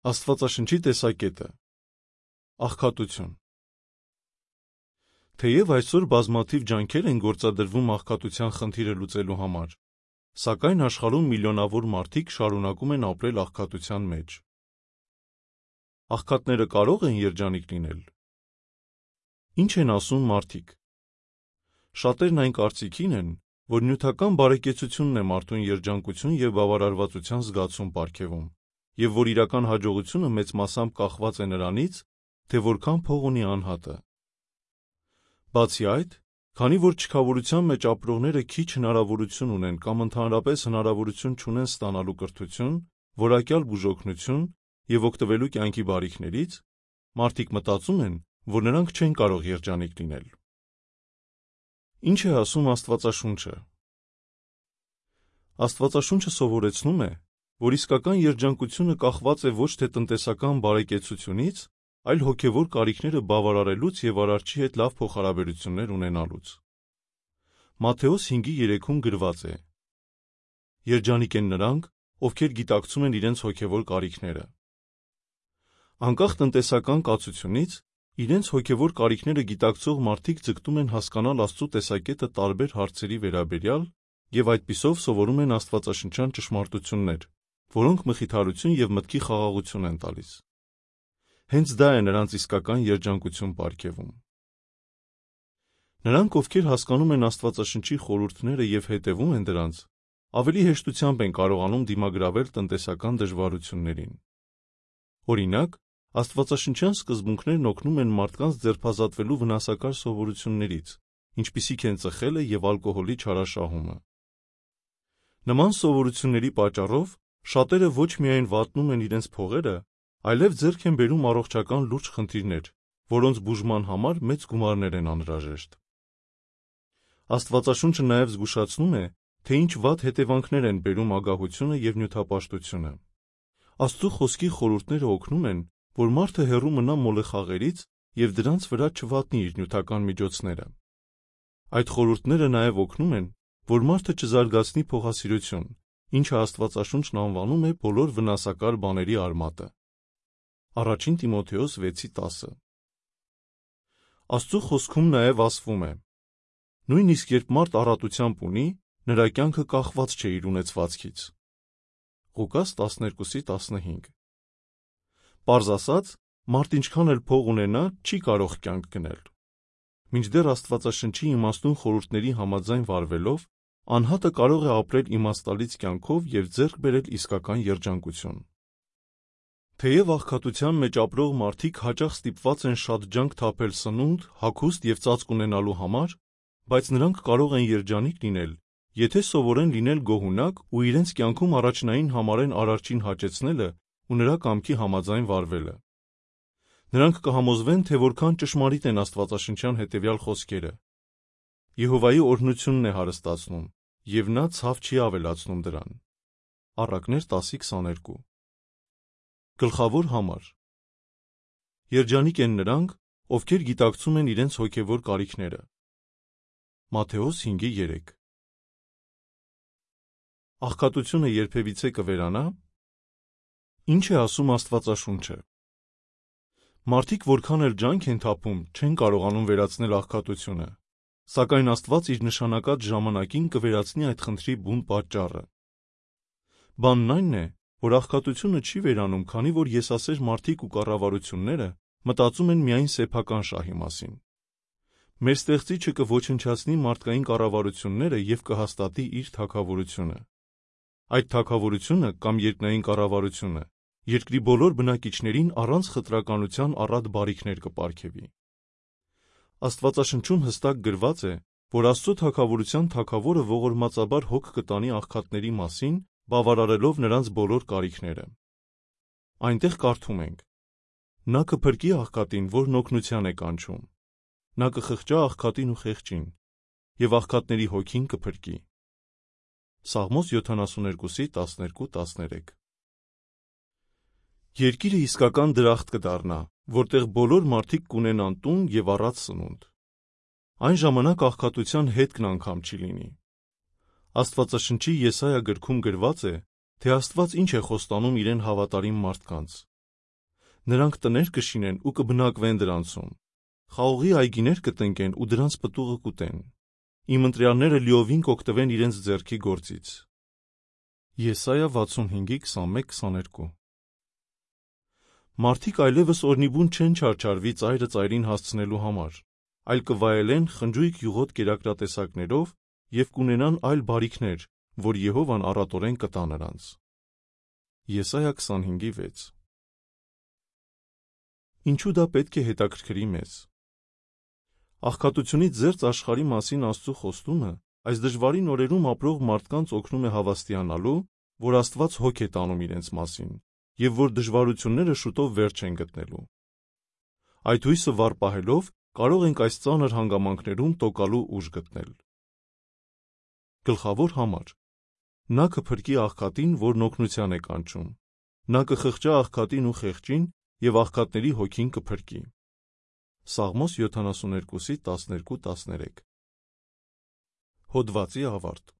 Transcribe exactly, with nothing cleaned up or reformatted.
Աստվածաշնչի տեսակետը Աղքատություն Թեև այսօր բազմաթիվ ջանքեր են գործադրվում աղքատության խնդիրը լուծելու համար, սակայն աշխարհում միլիոնավոր մարդիկ շարունակում են ապրել աղքատության մեջ։ Աղքատները կարող են երջանիկ լինել։ Ինչ են ասում մարդիկ։ Շատերն այն կարծիքին են, որ նյութական բարեկեցությունն է մարդուն երջանկություն և բավարարվածության զգացում պարգևում, և որ իրական հաջողությունը մեծ մասամբ կախված է նրանից, թե որքան փող ունի անհատը։ Բացի այդ, քանի որ չքավորության մեջ ապրողները քիչ հնարավորություն ունեն կամ ընդհանրապես հնարավորություն չունեն ստանալու կրթություն, որակյալ բուժօգնություն և օգտվելու կյանքի բարիքներից, մարդիկ մտածում են, որ նրանք չեն կարող երջանիկ լինել։ Ինչ է ասում Աստվածաշունչը։ Աստվածաշունչը սովորեցնում է, որ իսկական երջանկությունը կախված է ոչ թե տնտեսական բարեկեցությունից, այլ հոգևոր կարիքները բավարարելուց և Արարչի հետ լավ փոխհարաբերություններ ունենալուց։ Մատթեոս հինգի երեքում գրված է. Երջանիկ են նրանք, ովքեր գիտակցում են իրենց հոգևոր կարիքները։ Անկախ տնտեսական կացությունից, իրենց հոգևոր կարիքները գիտակցող մարդիկ ձգտում են հասկանալ Աստծո տեսակետը տարբեր հարցերի վերաբերյալ և այդպիսով սովորում են աստվածաշնչյան ճշմարտություններ, որոնք մխիթարություն և մտքի խաղաղություն են տալիս։ Հենց դա է նրանց իսկական երջանկություն պարգևում։ Նրանք, ովքեր հասկանում են Աստվածաշնչի խորհուրդները և հետևում են դրանց, ավելի հեշտությամբ են կարողանում դիմագրավել տնտեսական դժվարություններին։ Օրինակ, աստվածաշնչյան սկզբունքներն օգնում են մարդկանց ձերբազատվելու վնասակար սովորություններից, ինչպիսիք են ծխելը և ալկոհոլի չարաշահումը։ Նման սովորությունների պատճառով շատերը ոչ միայն վատնում են իրենց փողերը, այլև ձեռք են բերում առողջական լուրջ խնդիրներ, որոնց բուժման համար մեծ գումարներ են անհրաժեշտ։ Աստվածաշունչը նաև զգուշացնում է, թե ինչ վատ հետևանքներ են բերում ագահությունը և նյութապաշտությունը։ Աստծո խոսքի խորհուրդները օգնում են, որ մարդը հեռու մնա մոլեխաղերից և դրանց վրա չվատնի իր նյութական միջոցները։ Այդ խորհուրդները նաև օգնում են, որ մարդը չզարգացնի փոխասիրություն, ինչը Աստվածաշունչն անվանում է բոլոր վնասակար բաների արմատը։ Առաջին Տիմոթեոս վեցի տասը Աստծո խոսքում նաև ասվում է. նույնիսկ երբ մարդ առատությամբ ունի, նրա կյանքը կախված չէ իր ունեցվածքից։ Ղուկաս տասներկուսի տասնհինգ Պարզ ասած, մարդ ինչքան էլ փող ունենա, չի կարող կյանք գնել։ Մինչդեռ Աստվածաշնչի իմաստուն խորհուրդների համաձայն վարվելով, անհատը կարող է ապրել իմաստալից կյանքով և ձեռք բերել իսկական երջանկություն։ Թեև աղքատության մեջ ապրող մարդիկ հաճախ ստիպված են շատ ջանք թափել սնունդ, հագուստ և ծածկ ունենալու համար, բայց նրանք կարող են երջանիկ լինել, եթե սովորեն լինել գոհունակ ու իրենց կյանքում առաջնային համարեն Արարչին հաճեցնելը ու նրա կամքի համաձայն վարվելը։ Նրանք կհամոզվեն, թե որքան ճշմարիտ են աստվածաշնչյան հետևյալ խոսքերը. Եհովայի օրհնությունն է հարստացնում, և նա ցավ չի ավելացնում դրան։ Առակներ տասի քսաներկու Գլխավոր համար Երջանիկ են նրանք, ովքեր գիտակցում են իրենց հոգևոր կարիքները։ Մատթեոս հինգի երեք Աղքատությունը երբևիցե կվերանա։ Ինչ է ասում Աստվածաշունչը։ Մարդիկ որքան էլ ջանք են թափում, չեն կարողանում վերացնել աղքատությունը, սակայն Աստված իր նշանակած ժամանակին կվերացնի այդ խնդրի բուն պատճառը։ Բանն այն է, որ աղքատությունը չի վերանում, քանի որ եսասեր մարդիկ ու կառավարությունները մտածում են միայն սեփական շահի մասին։ Մեր Ստեղծիչը կոչնչացնի մարդկային կառավարությունները և կհաստատի իր թագավորությունը։ Այդ թագավորությունը կամ երկնային կառավարությունը երկրի բոլոր բնակիչներին առանց խտրականության առատ բարիքներ կպարգևի։ Աստվածաշնչում հստակ գրված է, որ Աստծո թագավորության թագավորը ողորմածաբար հոգ կտանի աղքատների մասին, բավարարելով նրանց բոլոր կարիքները։ Այնտեղ կարդում ենք. Նա կփրկի աղքատին, որն օգնության է կանչում։ Նա կխղճա աղքատին ու խեղճին, և աղքատների հոգին կփրկի։ Սաղմոս յոթանասուներկուսի տասներկու տասներեք Երկիրը իսկական դրախտ կդառնա, որտեղ բոլոր մարդիկ կունենան տուն և առատ սնունդ։ Այն ժամանակ աղքատության հետքն անգամ չի լինի։ Աստվածաշնչի Եսայա գրքում գրված է, թե Աստված ինչ է խոստանում իրեն հավատարիմ մարդկանց. Նրանք տներ կշինեն ու կբնակվեն դրանցում, խաղողի այգիներ կտնկեն ու դրանց պտուղը կուտեն, իմ ընտրյալները լիովին կօգտվեն իրենց ձեռքի գործից։ Եսայա վաթսունհինգ քսանմեկ քսաներկու Մարդիկ այլևս օրնիբուն չեն չարչարվի ծայրը ծայրին հասցնելու համար, այլ կվայելեն խնջույք յուղոտ կերակրատեսակներով և կունենան այլ բարիքներ, որ Եհովան առատորեն կտա նրանց։ Եսայա քսանհինգ վեց Ինչու դա պետք է հետաքրքրի մեզ։ Աղքատությունից զերծ աշխարհի մասին Աստծու խոստումը այս դժվարին օրերում ապրող մարդկանց օգնում է հավաստիանալու, որ Աստված հոգ է տանում իրենց մասին, և որ դժվարությունները շուտով վերջ են գտնելու։ Այդ հույսը վառ պահելով կարող ենք այս ծանր հանգամանքներում տոկալու ուժ գտնել։ Գլխավոր համար. Նա կփրկի աղքատին, որն օգնության է կանչում։ Նա կխղճա աղքատին ու խեղճին և աղքատների հոգին կփրկի։ Սաղմոս յոթանասունյոթ տասներկու տասներեք Հոդվացի ավարտ